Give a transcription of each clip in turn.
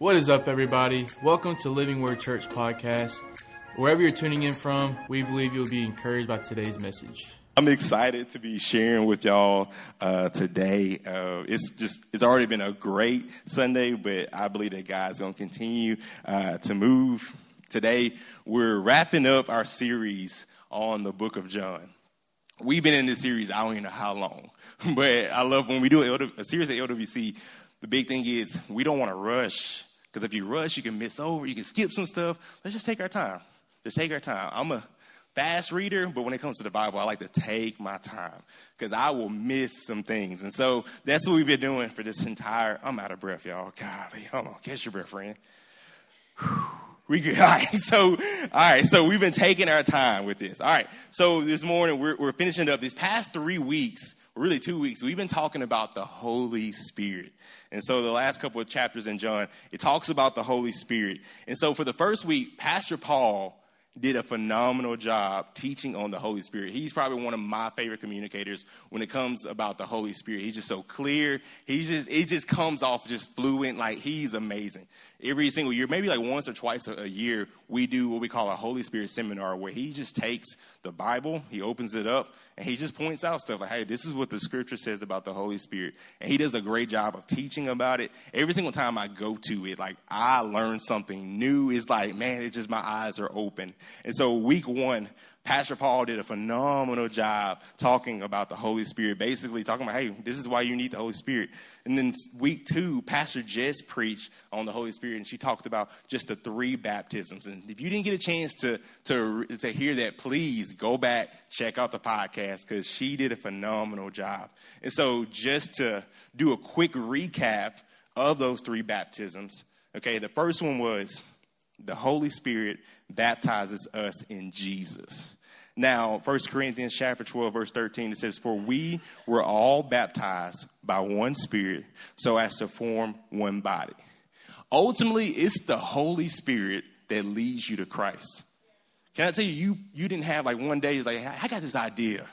What is up, everybody? Welcome to Living Word Church Podcast. Wherever you're tuning in from, we believe you'll be encouraged by today's message. I'm excited to be sharing with y'all today. It's already been a great Sunday, but I believe that God's going to continue to move. Today, we're wrapping up our series on the book of John. We've been in this series, I don't even know how long, but I love when we do a series at LWC, the big thing is we don't want to rush, because if you rush, you can miss over, you can skip some stuff. Let's just take our time. Just take our time. I'm a fast reader, but when it comes to the Bible, I like to take my time because I will miss some things. And so that's what we've been doing for this I'm out of breath, y'all. God, hold on. Catch your breath, friend. We good. All right. So we've been taking our time with this. All right. So this morning we're finishing up these past 3 weeks, or really 2 weeks. We've been talking about the Holy Spirit. And so the last couple of chapters in John, it talks about the Holy Spirit. And so for the first week, Pastor Paul did a phenomenal job teaching on the Holy Spirit. He's probably one of my favorite communicators when it comes about the Holy Spirit. He's just so clear. It just comes off just fluent. Like, he's amazing. Every single year, maybe like once or twice a year, we do what we call a Holy Spirit seminar where he just takes the Bible, he opens it up, and he just points out stuff like, hey, this is what the scripture says about the Holy Spirit. And he does a great job of teaching about it. Every single time I go to it, like, I learn something new. It's like, man, it's just my eyes are open. And so week 1, Pastor Paul did a phenomenal job talking about the Holy Spirit, basically talking about, hey, this is why you need the Holy Spirit. And then week 2, Pastor Jess preached on the Holy Spirit, and she talked about just the 3 baptisms. And if you didn't get a chance to hear that, please go back, check out the podcast, because she did a phenomenal job. And so just to do a quick recap of those 3 baptisms, okay, the first one was the Holy Spirit baptizes us in Jesus. Now, 1 Corinthians chapter 12, verse 13, it says, for we were all baptized by one Spirit so as to form one body. Ultimately, it's the Holy Spirit that leads you to Christ. Can I tell you, you didn't have like one day, it's like, I got this idea.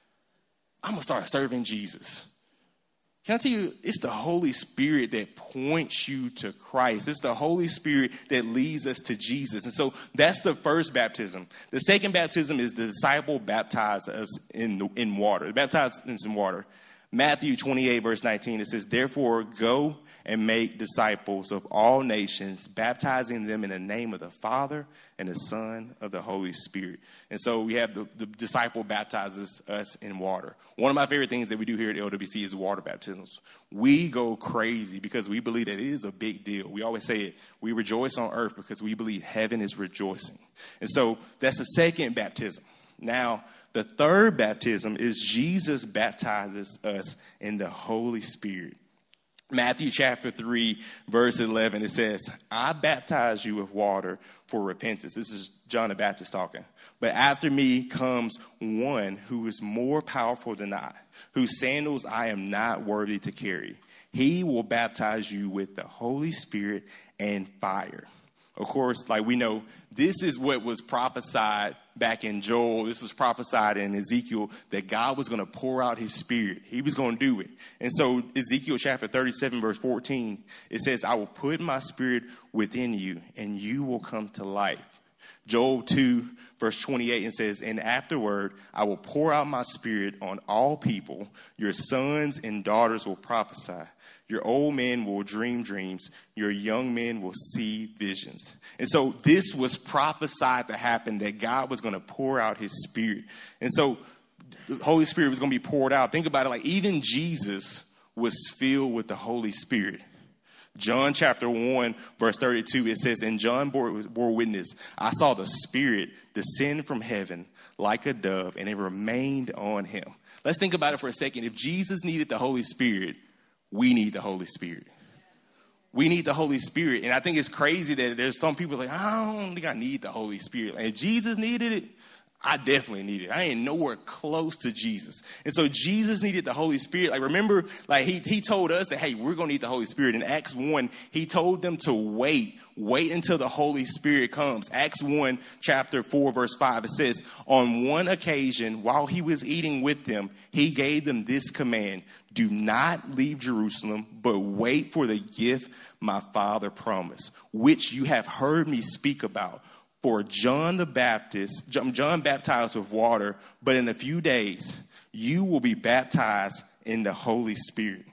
I'm going to start serving Jesus. Can I tell you, it's the Holy Spirit that points you to Christ. It's the Holy Spirit that leads us to Jesus. And so that's the first baptism. The second baptism is the disciple baptize us in water. Baptize us in water. Matthew 28, verse 19, it says, therefore go and make disciples of all nations, baptizing them in the name of the Father and the Son of the Holy Spirit. And so we have the disciple baptizes us in water. One of my favorite things that we do here at LWC is water baptisms. We go crazy because we believe that it is a big deal. We always say it. We rejoice on earth because we believe heaven is rejoicing. And so that's the second baptism. Now, the third baptism is Jesus baptizes us in the Holy Spirit. Matthew chapter 3, verse 11, it says, I baptize you with water for repentance. This is John the Baptist talking. But after me comes one who is more powerful than I, whose sandals I am not worthy to carry. He will baptize you with the Holy Spirit and fire. Of course, like we know, this is what was prophesied back in Joel. This was prophesied in Ezekiel, that God was going to pour out his Spirit. He was going to do it. And so Ezekiel chapter 37, verse 14, it says, I will put my Spirit within you, and you will come to life. Joel 2, verse 28, it says, and afterward, I will pour out my Spirit on all people. Your sons and daughters will prophesy. Your old men will dream dreams. Your young men will see visions. And so this was prophesied to happen, that God was going to pour out his Spirit. And so the Holy Spirit was going to be poured out. Think about it, like even Jesus was filled with the Holy Spirit. John chapter 1, verse 32, it says, and John bore witness. I saw the Spirit descend from heaven like a dove, and it remained on him. Let's think about it for a second. If Jesus needed the Holy Spirit, we need the Holy Spirit. We need the Holy Spirit. And I think it's crazy that there's some people like, I don't think I need the Holy Spirit. And if Jesus needed it, I definitely need it. I ain't nowhere close to Jesus. And so Jesus needed the Holy Spirit. Like, remember, like he told us that, hey, we're going to need the Holy Spirit. In Acts 1, he told them to wait until the Holy Spirit comes. Acts 1, chapter 4, verse 5, it says, on one occasion, while he was eating with them, he gave them this command: do not leave Jerusalem, but wait for the gift my Father promised, which you have heard me speak about. For John baptized with water, but in a few days you will be baptized in the Holy Spirit.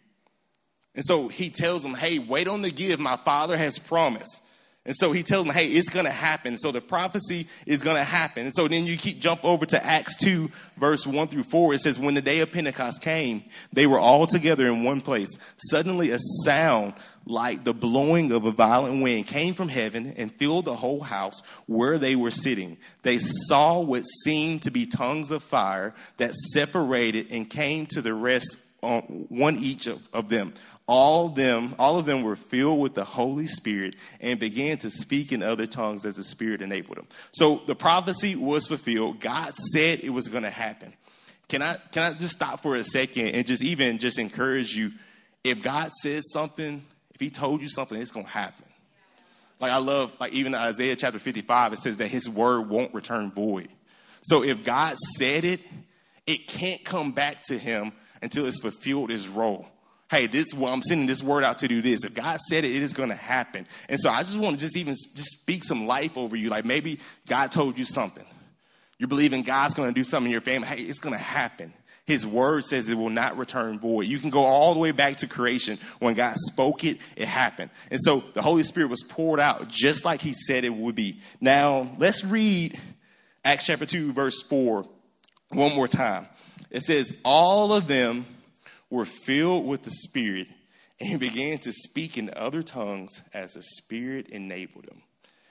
And so he tells them, hey, wait on the gift my Father has promised. And so he tells them, hey, it's going to happen. So the prophecy is going to happen. And so then you jump over to Acts 2, verse 1 through 4. It says, when the day of Pentecost came, they were all together in one place. Suddenly a sound like the blowing of a violent wind came from heaven and filled the whole house where they were sitting. They saw what seemed to be tongues of fire that separated and came to the rest on one each of them. All of them were filled with the Holy Spirit and began to speak in other tongues as the Spirit enabled them. So the prophecy was fulfilled. God said it was going to happen. Can I just stop for a second and just encourage you? If God says something, if he told you something, it's going to happen. Like, I love, like, even Isaiah chapter 55, it says that his word won't return void. So if God said it, it can't come back to him until it's fulfilled his role. Hey, I'm sending this word out to do this. If God said it, it is going to happen. And so I just want to just speak some life over you. Like, maybe God told you something. You're believing God's going to do something in your family. Hey, it's going to happen. His word says it will not return void. You can go all the way back to creation. When God spoke it, it happened. And so the Holy Spirit was poured out just like he said it would be. Now, let's read Acts chapter 2, verse 4 one more time. It says, all of them were filled with the Spirit and began to speak in other tongues as the Spirit enabled them.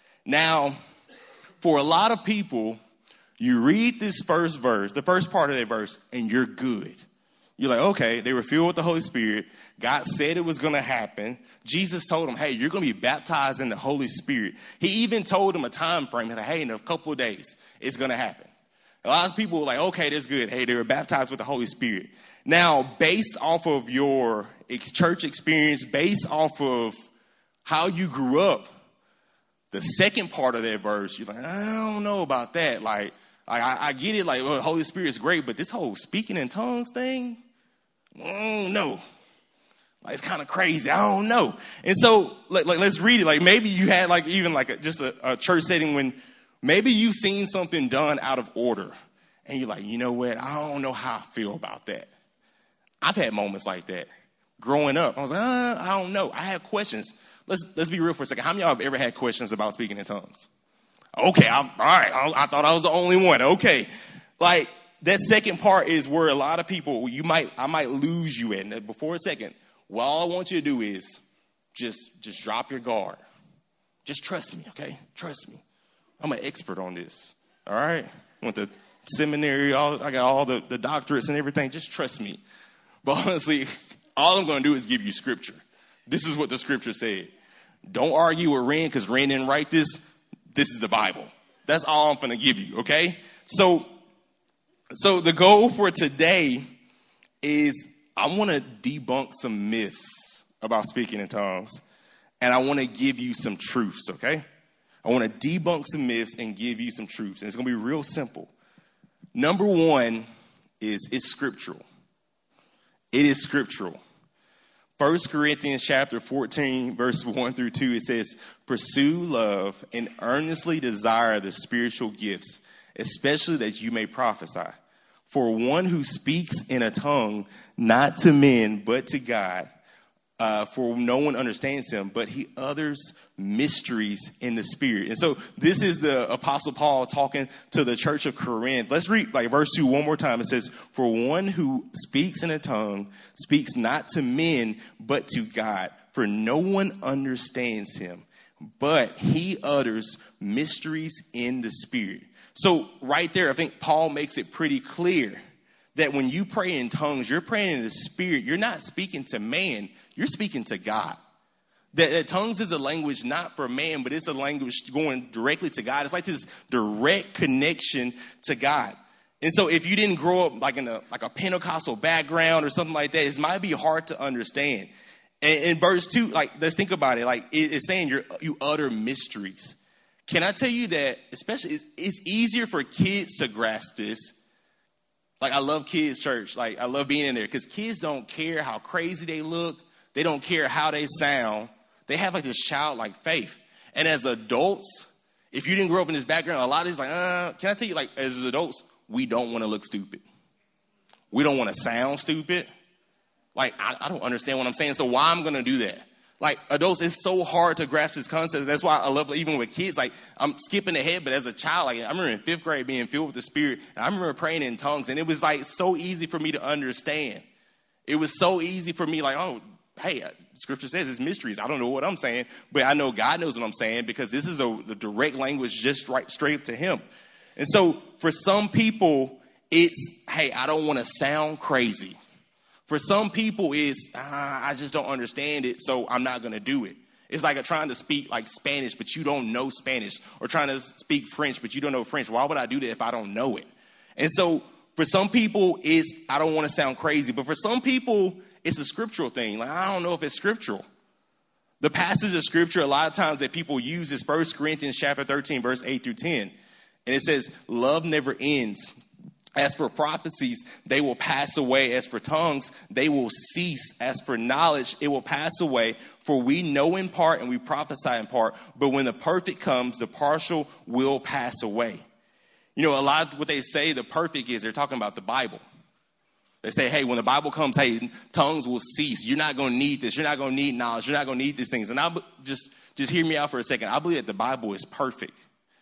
Now, for a lot of people, you read this first verse, the first part of that verse, and you're good. You're like, okay, they were filled with the Holy Spirit. God said it was going to happen. Jesus told them, hey, you're going to be baptized in the Holy Spirit. He even told them a time frame. He's like, hey, in a couple of days, it's going to happen. A lot of people were like, okay, that's good. Hey, they were baptized with the Holy Spirit. Now, based off of your church experience, based off of how you grew up, the second part of that verse, you're like, I don't know about that. Like I get it. Like, well, the Holy Spirit is great, but this whole speaking in tongues thing, I don't know. Like, it's kind of crazy. I don't know. And so, let's read it. Like, maybe you had just a church setting when maybe you've seen something done out of order, and you're like, you know what? I don't know how I feel about that. I've had moments like that growing up. I was like, I don't know. I have questions. Let's be real for a second. How many of y'all have ever had questions about speaking in tongues? Okay, all right. I thought I was the only one. Okay. Like, that second part is where a lot of people, I might lose you at. And before a second, what all I want you to do is just drop your guard. Just trust me, okay? Trust me. I'm an expert on this, all right? I went to seminary. I got all the doctorates and everything. Just trust me. But honestly, all I'm going to do is give you scripture. This is what the scripture said. Don't argue with Ren because Ren didn't write this. This is the Bible. That's all I'm going to give you, okay? So the goal for today is I want to debunk some myths about speaking in tongues, and I want to give you some truths, okay? I want to debunk some myths and give you some truths, and it's going to be real simple. Number one is it's scriptural. It is scriptural. 1 Corinthians chapter 14, verse 1 through 2, it says, pursue love and earnestly desire the spiritual gifts, especially that you may prophesy. For one who speaks in a tongue, not to men, but to God, for no one understands him, but he utters mysteries in the spirit. And so this is the Apostle Paul talking to the church of Corinth. Let's read verse 2 one more time. It says, for one who speaks in a tongue speaks not to men, but to God, for no one understands him, but he utters mysteries in the spirit. So right there, I think Paul makes it pretty clear that when you pray in tongues, you're praying in the spirit. You're not speaking to man. You're speaking to God. That tongues is a language not for man, but it's a language going directly to God. It's like this direct connection to God. And so if you didn't grow up like in a Pentecostal background or something like that, it might be hard to understand. And in verse 2, like, let's think about it. Like, it's saying you utter mysteries. Can I tell you that, especially, it's easier for kids to grasp this. Like, I love kids' church. Like, I love being in there because kids don't care how crazy they look. They don't care how they sound. They have like this childlike faith. And as adults, if you didn't grow up in this background, a lot of it's like, can I tell you, like, as adults, we don't want to look stupid. We don't want to sound stupid. Like, I don't understand what I'm saying, so why I'm going to do that? Like, adults, it's so hard to grasp this concept. That's why I love, even with kids, like, I'm skipping ahead, but as a child, like, I remember in 5th grade being filled with the Spirit, and I remember praying in tongues, and it was, like, so easy for me to understand. It was so easy for me, like, oh, hey, Scripture says it's mysteries. I don't know what I'm saying, but I know God knows what I'm saying because this is a direct language just straight to him. And so for some people, it's, hey, I don't want to sound crazy. For some people, it's, I just don't understand it, so I'm not going to do it. It's like trying to speak like Spanish, but you don't know Spanish, or trying to speak French, but you don't know French. Why would I do that if I don't know it? And so for some people, it's, I don't want to sound crazy. But for some people, it's a scriptural thing. Like, I don't know if it's scriptural. The passage of scripture a lot of times that people use is 1 Corinthians chapter 13, verse 8 through 10. And it says, love never ends. As for prophecies, they will pass away. As for tongues, they will cease. As for knowledge, it will pass away. For we know in part and we prophesy in part. But when the perfect comes, the partial will pass away. You know, a lot of what they say the perfect is, they're talking about the Bible. They say, hey, when the Bible comes, hey, tongues will cease. You're not going to need this. You're not going to need knowledge. You're not going to need these things. And I just hear me out for a second. I believe that the Bible is perfect.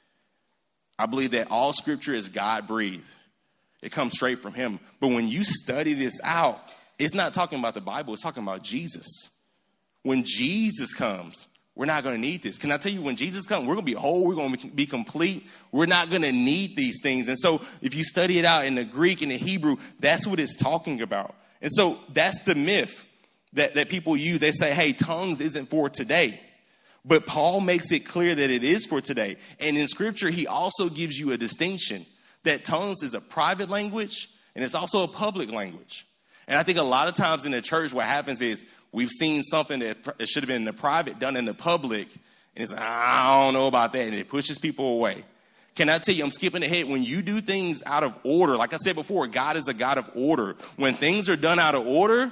I believe that all scripture is God-breathed. It comes straight from him. But when you study this out, it's not talking about the Bible. It's talking about Jesus. When Jesus comes, we're not going to need this. Can I tell you, when Jesus comes, we're going to be whole. We're going to be complete. We're not going to need these things. And so if you study it out in the Greek and the Hebrew, that's what it's talking about. And so that's the myth that people use. They say, hey, tongues isn't for today. But Paul makes it clear that it is for today. And in scripture, he also gives you a distinction that tongues is a private language and it's also a public language. And I think a lot of times in the church, what happens is we've seen something that should have been in the private done in the public. And it's like, I don't know about that. And it pushes people away. Can I tell you, I'm skipping ahead. When you do things out of order, like I said before, God is a God of order. When things are done out of order,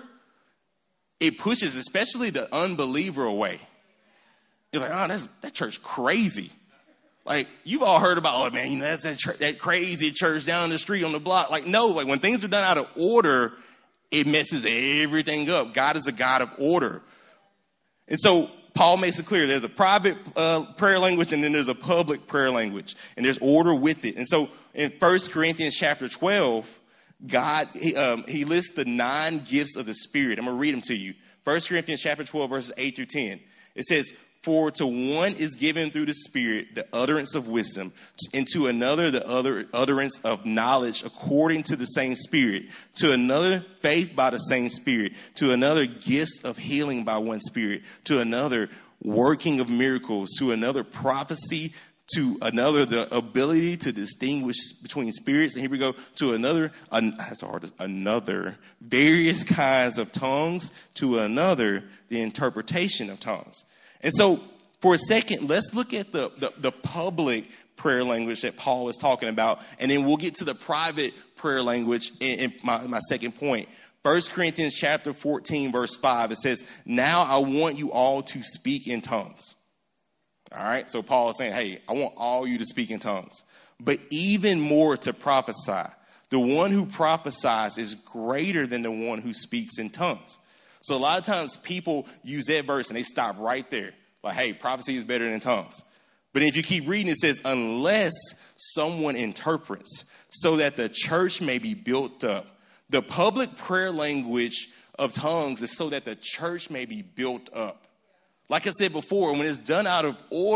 it pushes especially the unbeliever away. You're like, oh, that church crazy. Like, you've all heard about, oh, man, that's that crazy church down the street on the block. Like, no, like when things are done out of order, it messes everything up. God is a God of order. And so Paul makes it clear there's a private prayer language and then there's a public prayer language. And there's order with it. And so in 1 Corinthians chapter 12, God, he lists the 9 gifts of the Spirit. I'm going to read them to you. 1 Corinthians chapter 12, verses 8 through 10. It says, for to one is given through the Spirit the utterance of wisdom, and to another the utterance of knowledge according to the same Spirit, to another faith by the same Spirit, to another gifts of healing by one Spirit, to another working of miracles, to another prophecy, to another the ability to distinguish between spirits, and here we go, to another, that's the hardest, another various kinds of tongues, to another the interpretation of tongues. And so for a second, let's look at the public prayer language that Paul is talking about, and then we'll get to the private prayer language in my second point. 1 Corinthians chapter 14, verse 5, it says, now I want you all to speak in tongues. All right, so Paul is saying, hey, I want all you to speak in tongues, but even more to prophesy. The one who prophesies is greater than the one who speaks in tongues. So a lot of times people use that verse and they stop right there. Like, hey, prophecy is better than tongues. But if you keep reading, it says, unless someone interprets so that the church may be built up. The public prayer language of tongues is so that the church may be built up. Like I said before, when it's done out of order,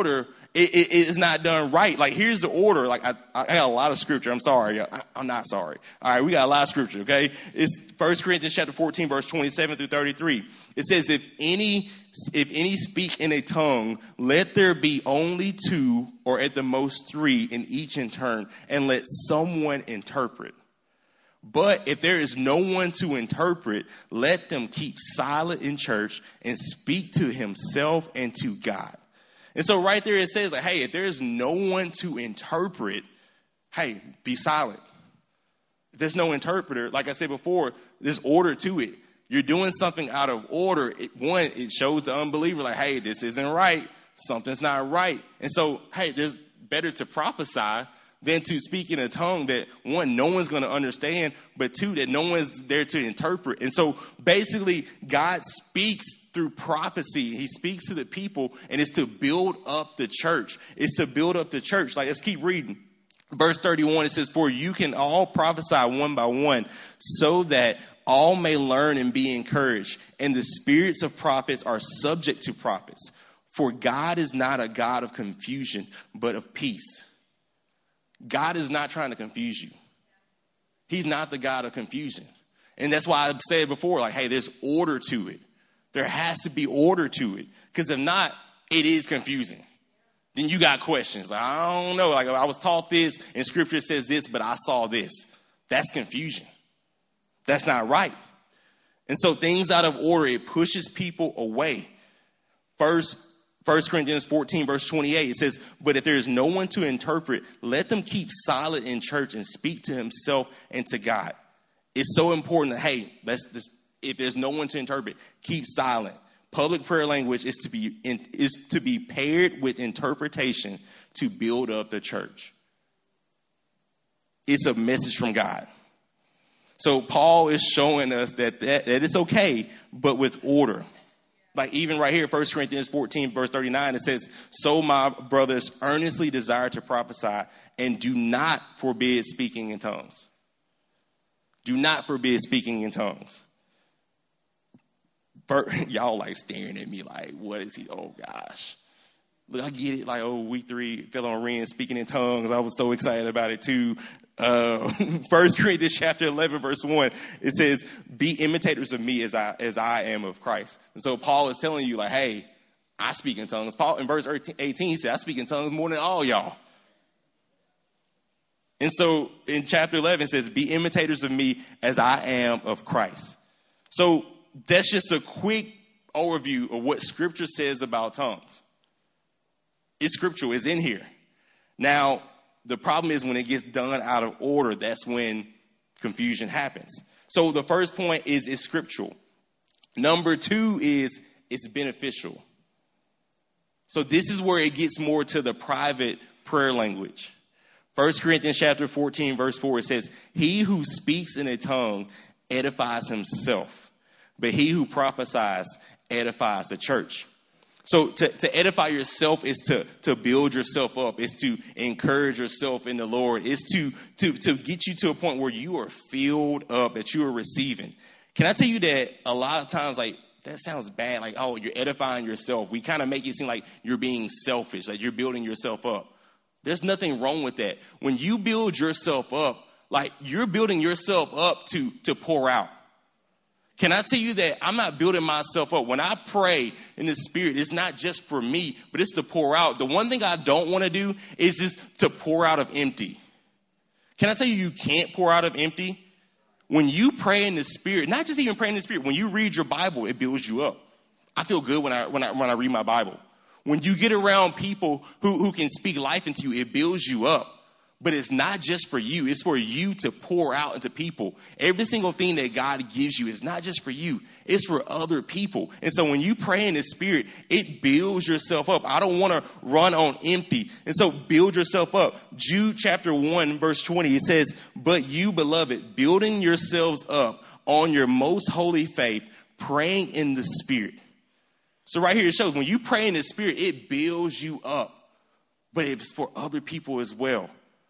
it's not done right. Like, here's the order. Like, I got a lot of scripture. I'm sorry. I'm not sorry. All right, we got a lot of scripture, okay? It's 1 Corinthians chapter 14, verse 27 through 33. It says, if any speak in a tongue, let there be only two or at the most three in each in turn, and let someone interpret. But if there is no one to interpret, let them keep silent in church and speak to himself and to God. And so right there it says, like, hey, if there is no one to interpret, hey, be silent. If there's no interpreter, like I said before, there's order to it. You're doing something out of order. It shows the unbeliever, like, hey, this isn't right. Something's not right. And so, hey, there's better to prophesy than to speak in a tongue that, one, no one's going to understand, but two, that no one's there to interpret. And so basically God speaks through prophecy. He speaks to the people, and it's to build up the church. It's to build up the church. Like, let's keep reading. Verse 31, it says, for you can all prophesy one by one, so that all may learn and be encouraged. And the spirits of prophets are subject to prophets. For God is not a God of confusion, but of peace. God is not trying to confuse you. He's not the God of confusion. And that's why I've said before, like, hey, there's order to it. There has to be order to it. Because if not, it is confusing. Then you got questions. Like, I don't know. Like, I was taught this and scripture says this, but I saw this. That's confusion. That's not right. And so things out of order, it pushes people away. First 1 Corinthians 14, verse 28, it says, but if there is no one to interpret, let them keep silent in church and speak to himself and to God. It's so important that, hey, if there's no one to interpret, keep silent. Public prayer language is to be paired with interpretation to build up the church. It's a message from God. So Paul is showing us that it's okay, but with order. Like even right here, 1 Corinthians 14, verse 39, it says, so my brothers earnestly desire to prophesy and do not forbid speaking in tongues. Do not forbid speaking in tongues. Y'all like staring at me like, what is he? Oh, gosh. Look, I get it. Like, week 3, fell on Ren speaking in tongues. I was so excited about it too. 1 Corinthians chapter 11, verse 1, it says, be imitators of me as I am of Christ. And so Paul is telling you, like, hey, I speak in tongues. Paul in verse 18, he said, I speak in tongues more than all y'all. And so in chapter 11, it says, be imitators of me as I am of Christ. So that's just a quick overview of what scripture says about tongues. It's scriptural. It's in here. Now, the problem is when it gets done out of order, that's when confusion happens. So the first point is it's scriptural. Number 2 is it's beneficial. So this is where it gets more to the private prayer language. 1 Corinthians chapter 14, verse 4, it says, he who speaks in a tongue edifies himself, but he who prophesies edifies the church. So to edify yourself is to build yourself up. It's to encourage yourself in the Lord. It's to get you to a point where you are filled up, that you are receiving. Can I tell you that a lot of times, like, that sounds bad. Like, oh, you're edifying yourself. We kind of make it seem like you're being selfish, like you're building yourself up. There's nothing wrong with that. When you build yourself up, like you're building yourself up to pour out. Can I tell you that I'm not building myself up? When I pray in the Spirit, it's not just for me, but it's to pour out. The one thing I don't want to do is just to pour out of empty. Can I tell you can't pour out of empty? When you pray in the Spirit, not just even praying in the Spirit, when you read your Bible, it builds you up. I feel good when I read my Bible. When you get around people who can speak life into you, it builds you up. But it's not just for you. It's for you to pour out into people. Every single thing that God gives you is not just for you. It's for other people. And so when you pray in the Spirit, it builds yourself up. I don't want to run on empty. And so build yourself up. Jude chapter 1, verse 20, it says, but you, beloved, building yourselves up on your most holy faith, praying in the Spirit. So right here it shows when you pray in the Spirit, it builds you up. But it's for other people as well.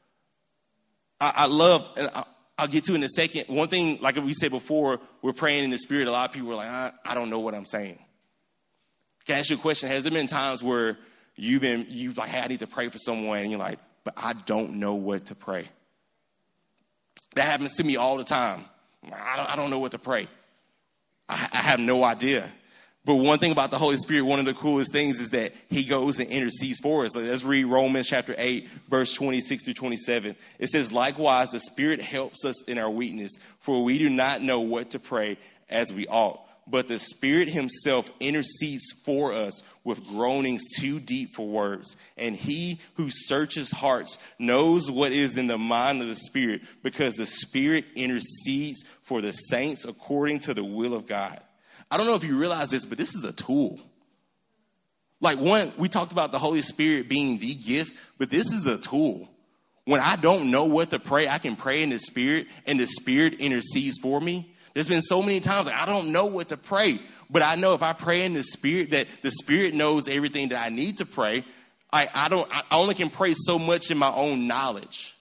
I love, and I'll get to in a second. One thing, like we said before, we're praying in the Spirit. A lot of people are like, I don't know what I'm saying. Can I ask you a question? Has there been times where you've like, hey, I need to pray for someone, and you're like, but I don't know what to pray. That happens to me all the time. I don't know what to pray. I have no idea. But one thing about the Holy Spirit, one of the coolest things is that he goes and intercedes for us. Let's read Romans chapter 8, verse 26 through 27. It says, likewise, the Spirit helps us in our weakness, for we do not know what to pray as we ought. But the Spirit himself intercedes for us with groanings too deep for words. And he who searches hearts knows what is in the mind of the Spirit, because the Spirit intercedes for the saints according to the will of God. I don't know if you realize this, but this is a tool. Like we talked about the Holy Spirit being the gift, but this is a tool. When I don't know what to pray, I can pray in the Spirit, and the Spirit intercedes for me. There's been so many times I don't know what to pray, but I know if I pray in the Spirit, that the Spirit knows everything that I need to pray. I only can pray so much in my own knowledge.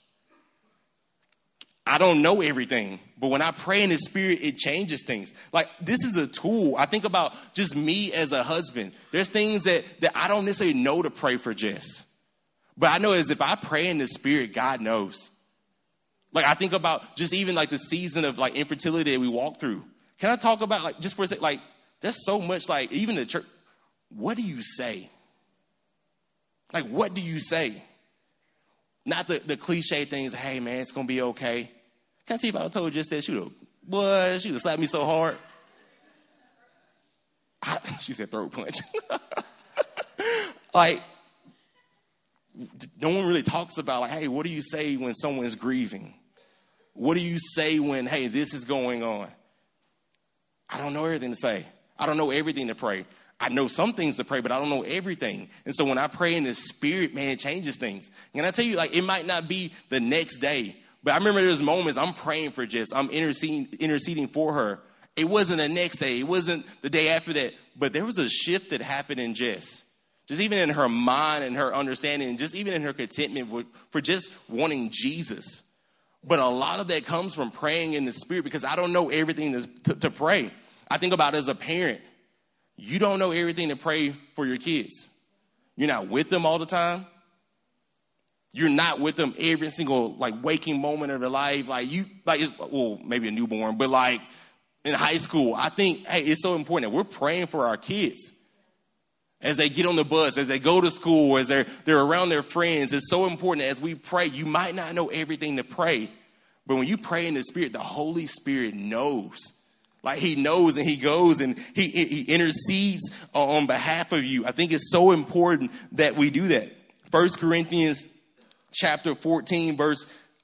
I don't know everything, but when I pray in the Spirit, it changes things. Like, this is a tool. I think about just me as a husband. There's things that I don't necessarily know to pray for Jess, but I know as if I pray in the Spirit, God knows. Like, I think about just even like the season of like infertility that we walk through. Can I talk about like just for a second, like there's so much like even the church, what do you say? Like, what do you say? Not the cliche things, hey man, it's gonna be okay. Can I tell you if I told you just that, she would have slapped me so hard. She said throat punch. Like, no one really talks about like, hey, what do you say when someone's grieving? What do you say when, hey, this is going on? I don't know everything to say. I don't know everything to pray. I know some things to pray, but I don't know everything. And so when I pray in the Spirit, man, it changes things. And I tell you, like, it might not be the next day, but I remember there's moments I'm praying for Jess. I'm interceding for her. It wasn't the next day. It wasn't the day after that. But there was a shift that happened in Jess. Just even in her mind and her understanding, and just even in her contentment for just wanting Jesus. But a lot of that comes from praying in the Spirit, because I don't know everything to pray. I think about it as a parent. You don't know everything to pray for your kids. You're not with them all the time. You're not with them every single like waking moment of their life. Maybe a newborn, but like in high school, I think, hey, it's so important that we're praying for our kids. As they get on the bus, as they go to school, as they're around their friends, it's so important that as we pray, you might not know everything to pray, but when you pray in the Spirit, the Holy Spirit knows. Like, he knows, and he goes and he intercedes on behalf of you. I think it's so important that we do that. 1 Corinthians chapter 14, verse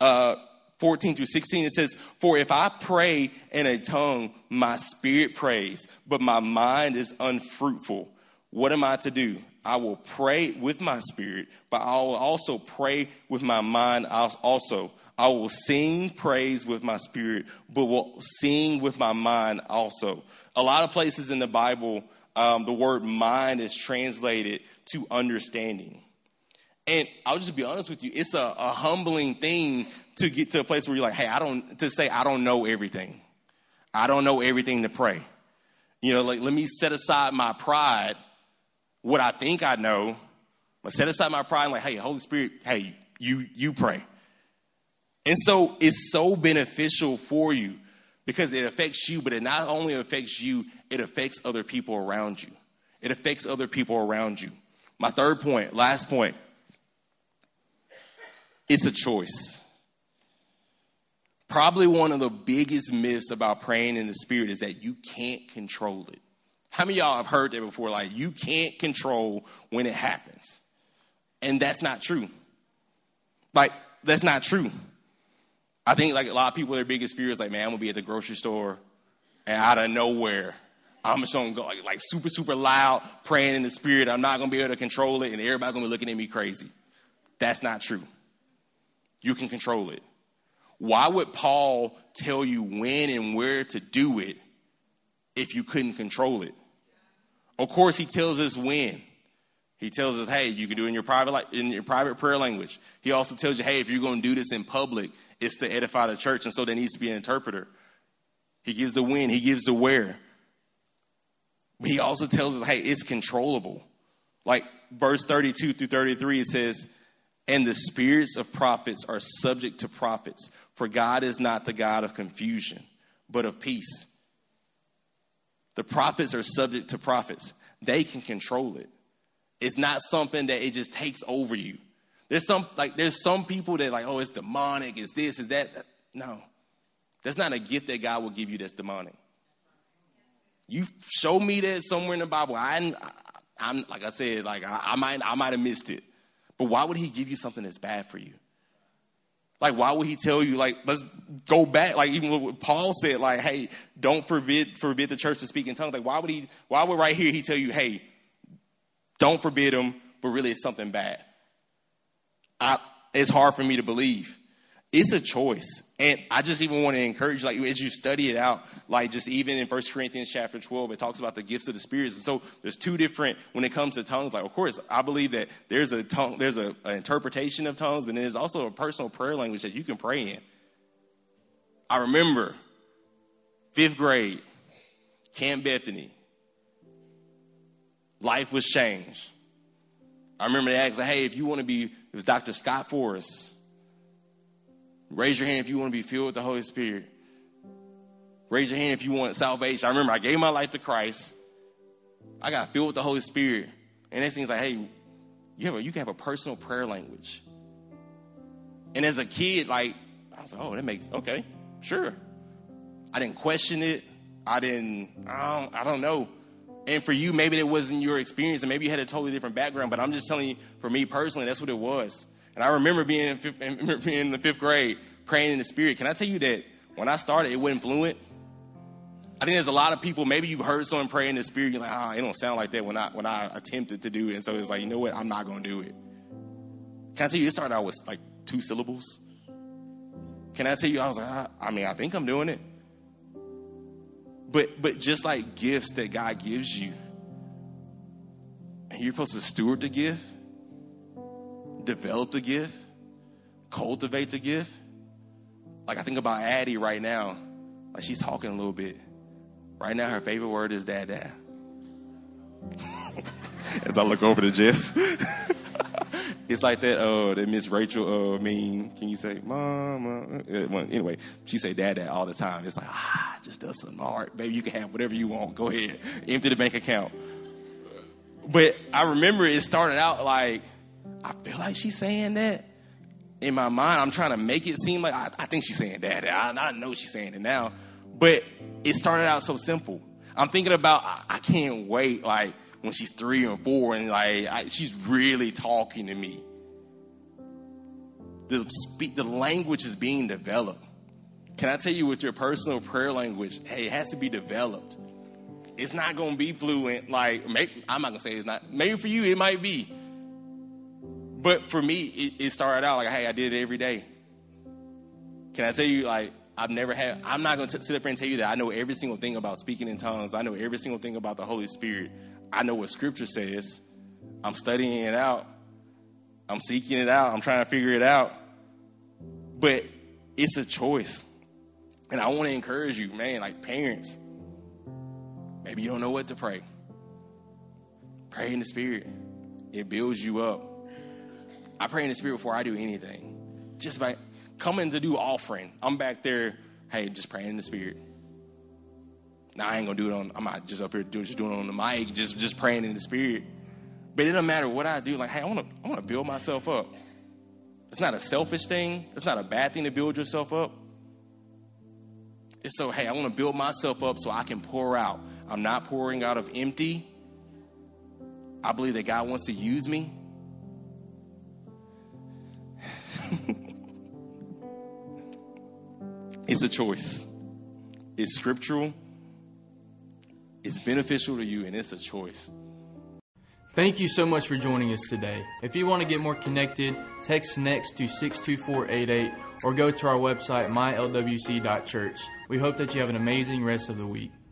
14 through 16, it says, for if I pray in a tongue, my spirit prays, but my mind is unfruitful. What am I to do? I will pray with my spirit, but I will also pray with my mind also. I will sing praise with my spirit, but will sing with my mind also. A lot of places in the Bible, the word mind is translated to understanding. And I'll just be honest with you, it's a humbling thing to get to a place where you're like, hey, I don't know everything. I don't know everything to pray. You know, like, let me set aside my pride, what I think I know. I set aside my pride and like, hey, Holy Spirit, hey, you pray. And so it's so beneficial for you because it affects you, but it not only affects you, it affects other people around you. It affects other people around you. My third point, last point, it's a choice. Probably one of the biggest myths about praying in the Spirit is that you can't control it. How many of y'all have heard that before? Like, you can't control when it happens. And that's not true. Like, that's not true. I think like a lot of people, their biggest fear is like, man, I'm going to be at the grocery store and out of nowhere, I'm just going to go like super, super loud, praying in the Spirit. I'm not going to be able to control it and everybody's going to be looking at me crazy. That's not true. You can control it. Why would Paul tell you when and where to do it if you couldn't control it? Of course, he tells us when. He tells us, hey, you can do it in your private prayer language. He also tells you, hey, if you're going to do this in public, it's to edify the church, and so there needs to be an interpreter. He gives the when, he gives the where. But he also tells us, hey, it's controllable. Like, verse 32 through 33, it says, and the spirits of prophets are subject to prophets, for God is not the God of confusion, but of peace. The prophets are subject to prophets. They can control it. It's not something that it just takes over you. There's some people that like, oh, it's demonic, it's this, it's that. No, that's not a gift that God will give you that's demonic. You show me that somewhere in the Bible. I'm like I said, like I might have missed it. But why would he give you something that's bad for you? Like, why would he tell you, like, let's go back? Like, even what Paul said, like, hey, don't forbid the church to speak in tongues. Like, why would right here he tell you, hey, don't forbid them, but really it's something bad? It's hard for me to believe. It's a choice. And I just even want to encourage, like, as you study it out, like, just even in 1 Corinthians chapter 12, it talks about the gifts of the spirits. And so there's two different, when it comes to tongues, like, of course, I believe that there's an interpretation of tongues, but then there's also a personal prayer language that you can pray in. I remember 5th grade, Camp Bethany. Life was changed. I remember they asked, hey, if you want to be, it was Dr. Scott Forrest. Raise your hand if you want to be filled with the Holy Spirit. Raise your hand if you want salvation. I remember I gave my life to Christ. I got filled with the Holy Spirit. And next thing is like, hey, you can have a personal prayer language. And as a kid, like, I was like, oh, that makes, okay, sure. I didn't question it. I don't know. And for you, maybe it wasn't your experience, and maybe you had a totally different background. But I'm just telling you, for me personally, that's what it was. And I remember being in the 5th grade, praying in the Spirit. Can I tell you that when I started, it wasn't fluent? I think there's a lot of people, maybe you heard someone pray in the Spirit, you're like, it don't sound like that when I attempted to do it. And so it's like, you know what, I'm not going to do it. Can I tell you, it started out with like 2 syllables. Can I tell you, I was like, I think I'm doing it. But just like gifts that God gives you, and you're supposed to steward the gift, develop the gift, cultivate the gift. Like I think about Addie right now, like she's talking a little bit. Right now, her favorite word is dad. As I look over to Jess, it's like that Miss Rachel can you say mama? Anyway, she say dad all the time. It's like, just does something hard. Baby, you can have whatever you want. Go ahead. Empty the bank account. But I remember it started out like, I feel like she's saying that. In my mind, I'm trying to make it seem like I think she's saying that. I know she's saying it now. But it started out so simple. I'm thinking about, I can't wait, like, when she's 3 or 4, and, like, she's really talking to me. The language is being developed. Can I tell you, with your personal prayer language, hey, it has to be developed. It's not going to be fluent. Like, I'm not going to say it's not. Maybe for you, it might be. But for me, it started out like, hey, I did it every day. Can I tell you, like, I'm not going to sit up here and tell you that I know every single thing about speaking in tongues. I know every single thing about the Holy Spirit. I know what Scripture says. I'm studying it out. I'm seeking it out. I'm trying to figure it out. But it's a choice. And I want to encourage you, man, like parents, maybe you don't know what to pray. Pray in the Spirit. It builds you up. I pray in the Spirit before I do anything. Just by coming to do offering, I'm back there, hey, just praying in the Spirit. Now, I ain't going to do it I'm not just up here doing it on the mic, just praying in the Spirit. But it doesn't matter what I do. Like, hey, I want to build myself up. It's not a selfish thing. It's not a bad thing to build yourself up. It's so, hey, I want to build myself up so I can pour out. I'm not pouring out of empty. I believe that God wants to use me. It's a choice. It's scriptural. It's beneficial to you, and it's a choice. Thank you so much for joining us today. If you want to get more connected, text NEXT to 62488 or go to our website, mylwc.church. We hope that you have an amazing rest of the week.